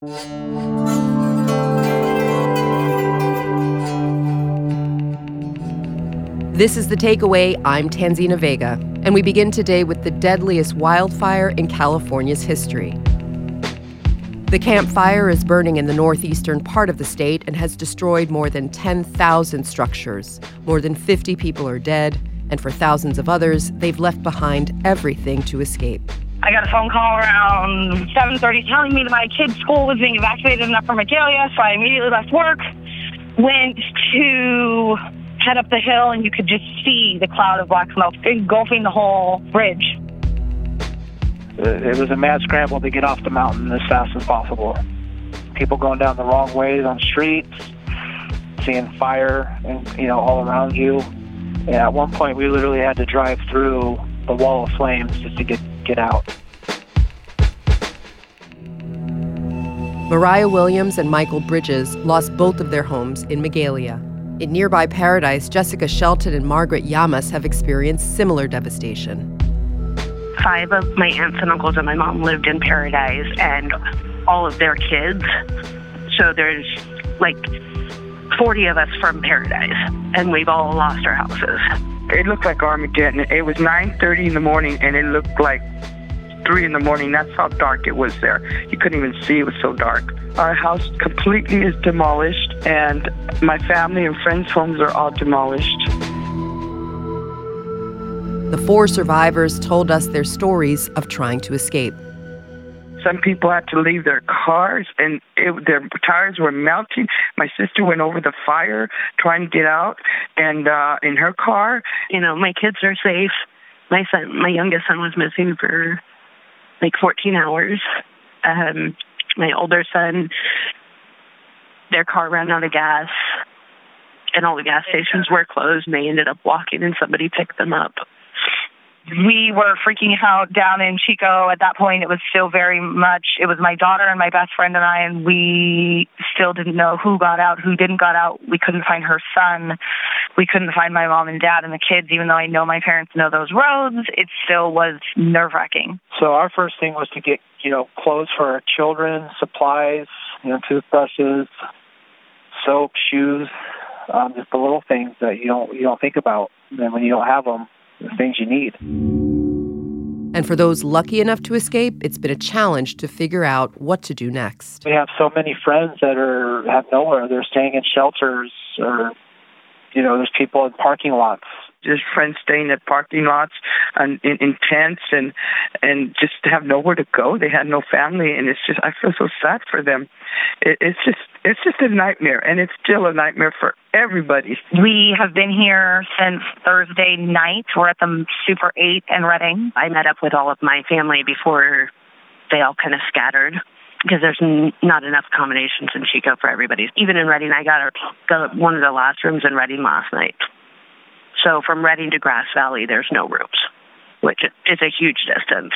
This is The Takeaway. I'm Tanzina Vega, and we begin today with the deadliest wildfire in California's history. The Camp Fire is burning in the northeastern part of the state and has destroyed more than 10,000 structures. More than 50 people are dead, and for thousands of others, they've left behind everything to escape. I got a phone call around 7:30 telling me that my kid's school was being evacuated enough from Magalia, so I immediately left work, went to head up the hill, and you could just see the cloud of black smoke engulfing the whole bridge. It was a mad scramble to get off the mountain as fast as possible. People going down the wrong ways on streets, seeing fire and all around you. And at one point, we literally had to drive through the wall of flames just to get out. Mariah Williams and Michael Bridges lost both of their homes in Magalia. In nearby Paradise, Jessica Shelton and Margaret Yamas have experienced similar devastation. 5 of my aunts and uncles and my mom lived in Paradise, and all of their kids. So there's like 40 of us from Paradise, and we've all lost our houses. It looked like Armageddon. It was 9:30 in the morning, and it looked like 3 in the morning. That's how dark it was there. You couldn't even see. It was so dark. Our house completely is demolished, and my family and friends' homes are all demolished. The 4 survivors told us their stories of trying to escape. Some people had to leave their cars, and their tires were melting. My sister went over the fire trying to get out, and in her car. My kids are safe. My youngest son was missing for like 14 hours. My older son, their car ran out of gas, and all the gas stations were closed, and they ended up walking, and somebody picked them up. We were freaking out down in Chico. At that point, it was still very much, it was my daughter and my best friend and I, and we still didn't know who got out, who didn't got out. We couldn't find her son. We couldn't find my mom and dad and the kids, even though I know my parents know those roads. It still was nerve-wracking. So our first thing was to get, clothes for our children, supplies, toothbrushes, soap, shoes, just the little things that you don't think about. And then when you don't have them, the things you need. And for those lucky enough to escape, it's been a challenge to figure out what to do next. We have so many friends that have nowhere. They're staying in shelters, or there's people in parking lots. There's friends staying at parking lots and in tents and just have nowhere to go. They had no family, and I feel so sad for them. It's just a nightmare, and it's still a nightmare for everybody. We have been here since Thursday night. We're at the Super 8 in Redding. I met up with all of my family before they all kind of scattered, because there's not enough accommodations in Chico for everybody. Even in Redding, I got one of the last rooms in Redding last night. So from Redding to Grass Valley, there's no rooms, which is a huge distance.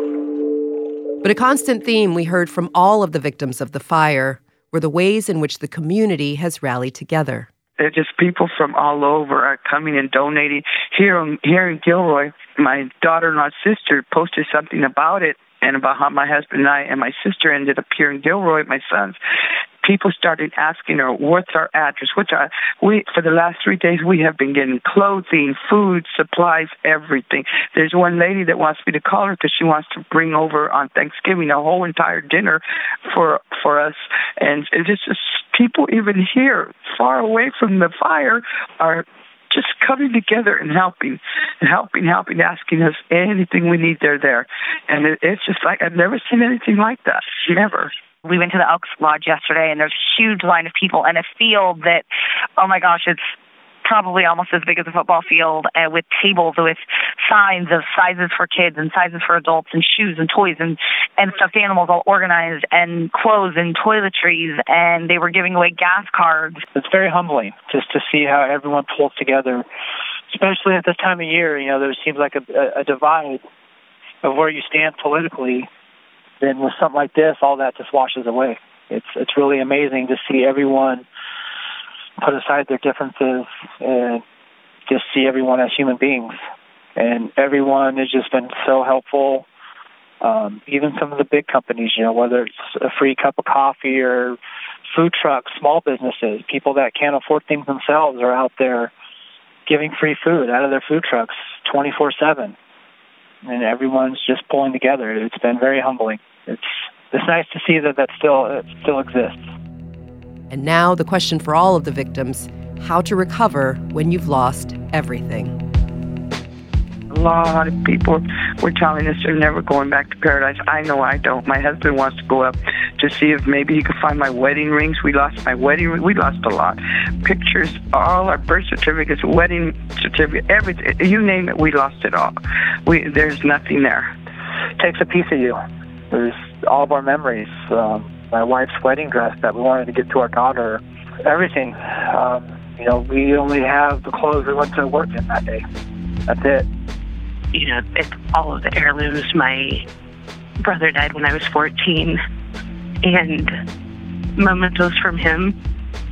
But a constant theme we heard from all of the victims of the fire were the ways in which the community has rallied together. They're just people from all over are coming and donating. Here in Gilroy, my daughter-in-law's sister posted something about it, and about how my husband and I and my sister ended up here in Gilroy, my sons. People started asking her, what's our address? For the last 3 days, we have been getting clothing, food, supplies, everything. There's one lady that wants me to call her because she wants to bring over on Thanksgiving a whole entire dinner for us. And it's just people even here, far away from the fire, are just coming together and helping, asking us anything we need, they're there. And it's just like, I've never seen anything like that. Never. We went to the Elks Lodge yesterday, and there's a huge line of people and a field that, oh my gosh, it's probably almost as big as a football field, with tables with signs of sizes for kids and sizes for adults, and shoes and toys and stuffed animals all organized, and clothes and toiletries, and they were giving away gas cards. It's very humbling just to see how everyone pulls together, especially at this time of year. There seems like a divide of where you stand politically. Then with something like this, all that just washes away. It's really amazing to see everyone put aside their differences and just see everyone as human beings. And everyone has just been so helpful Even some of the big companies, whether it's a free cup of coffee or food trucks, small businesses, people that can't afford things themselves are out there giving free food out of their food trucks 24/7. And everyone's just pulling together. It's been very humbling. It's nice to see that still exists. And now the question for all of the victims, how to recover when you've lost everything. A lot of people were telling us they're never going back to paradise. I know I don't. My husband wants to go up to see if maybe he could find my wedding rings. We lost my wedding ring. We lost a lot. Pictures, all our birth certificates, wedding certificate, everything. You name it, we lost it all. There's nothing there. It takes a piece of you. There's all of our memories. My wife's wedding dress that we wanted to get to our daughter. Everything. We only have the clothes we went to work in that day. That's it. It's all of the heirlooms. My brother died when I was 14, and mementos from him,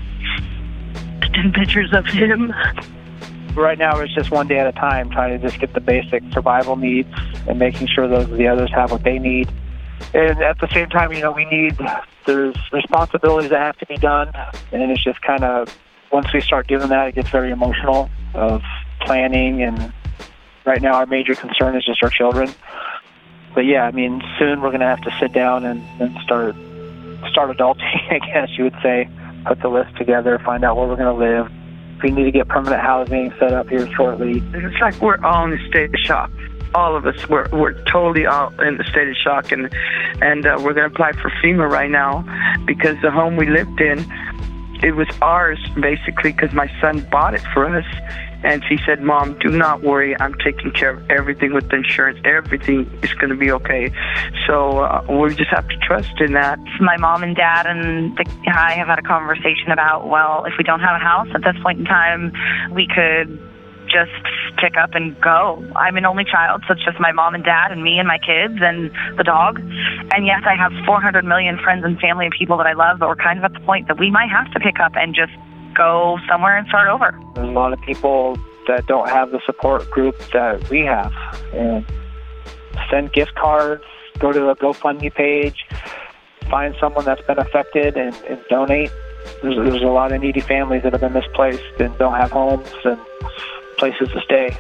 and pictures of him. Right now, it's just one day at a time, trying to just get the basic survival needs and making sure the others have what they need. And at the same time, there's responsibilities that have to be done, and it's just kind of, once we start doing that, it gets very emotional of planning. And right now, our major concern is just our children. But yeah, soon we're going to have to sit down and start adulting, I guess you would say. Put the list together, find out where we're going to live. We need to get permanent housing set up here shortly. It's like we're all in a state of shock. All of us, we're totally all in a state of shock, and we're going to apply for FEMA right now because the home we lived in, it was ours basically because my son bought it for us. And he said, "Mom, do not worry. I'm taking care of everything with the insurance. Everything is going to be okay." So we just have to trust in that. My mom and dad and I have had a conversation about, well, if we don't have a house at this point in time, we could just pick up and go. I'm an only child, so it's just my mom and dad and me and my kids and the dog. And yes, I have 400 million friends and family and people that I love, but we're kind of at the point that we might have to pick up and just go somewhere and start over. There's a lot of people that don't have the support group that we have. And send gift cards, go to a GoFundMe page, find someone that's been affected and donate. There's a lot of needy families that have been misplaced and don't have homes and places to stay.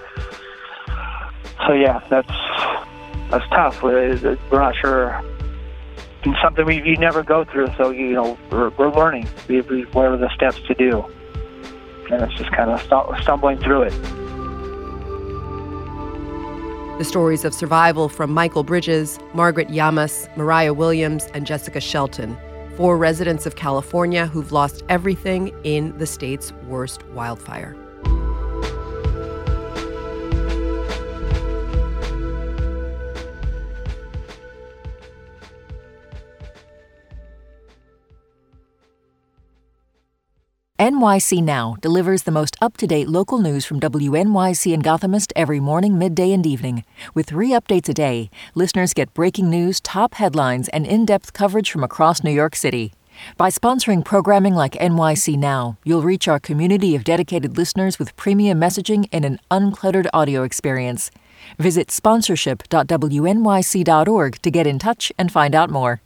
So yeah, that's tough. We're not sure. It's something you never go through, so we're learning. What are the steps to do? And it's just kind of stumbling through it. The stories of survival from Michael Bridges, Margaret Yamas, Mariah Williams, and Jessica Shelton, 4 residents of California who've lost everything in the state's worst wildfire. NYC Now delivers the most up-to-date local news from WNYC and Gothamist every morning, midday, and evening. With 3 updates a day, listeners get breaking news, top headlines, and in-depth coverage from across New York City. By sponsoring programming like NYC Now, you'll reach our community of dedicated listeners with premium messaging and an uncluttered audio experience. Visit sponsorship.wnyc.org to get in touch and find out more.